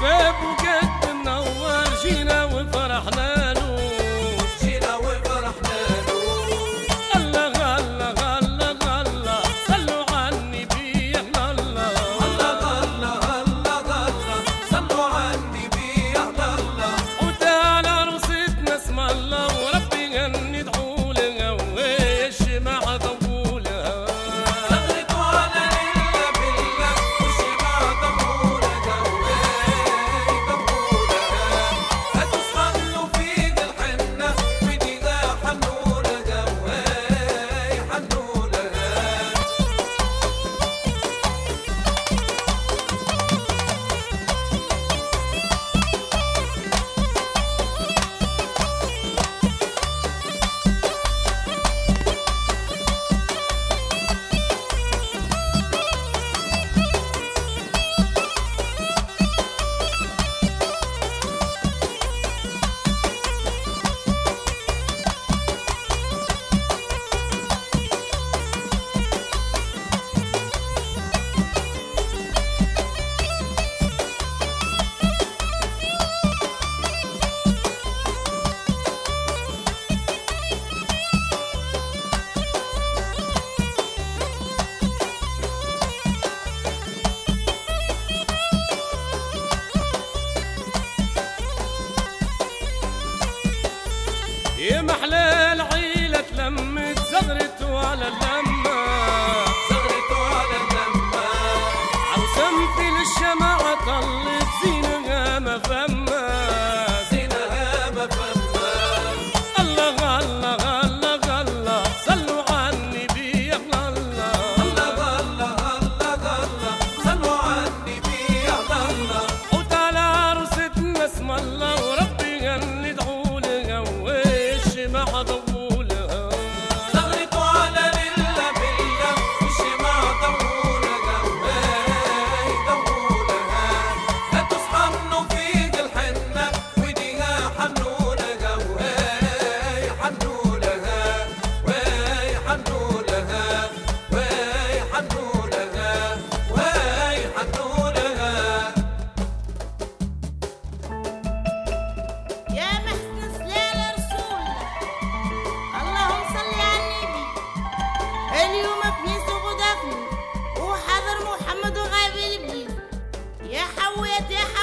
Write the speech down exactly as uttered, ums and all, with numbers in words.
شباب وقد منور جينا وفرحنا له جينا وفرحنا له الله الله الله الله صلوا على النبي يا الله الله الله الله الله صلوا على النبي يا الله وتعالى عروستنا اسم الله وربي ندعو لها والشمع ضولها صغرتوا على لله بالله والشمع ضولها ضولها هتصحنوا في ذي الحنة وديها حنوا لها حنوا لها يا محلى العيلة تلمت زغرتوا على اللمة صغرتوا على اللمة عروسة مثل الشمعة طلت زينها ما فما زينها ما فما الله الله الله الله صلوا على النبي يا الله الله الله الله الله صلوا على النبي يا الله وتعالى عروستنا اسم الله وربي ندعو لها والشمع ضولها صغرتوا على لله بالله والشمع ضولها ضولها هتصحنوا في ذي الحنة وديها حنوا لها حنوا لها حنوا لها حنوا لها حنوا لها يا محسن سلال رسول اللهم صل على النبي. اليوم خميس وغدا اثنين وحضر محمد وغايب البليد. يا حويت يا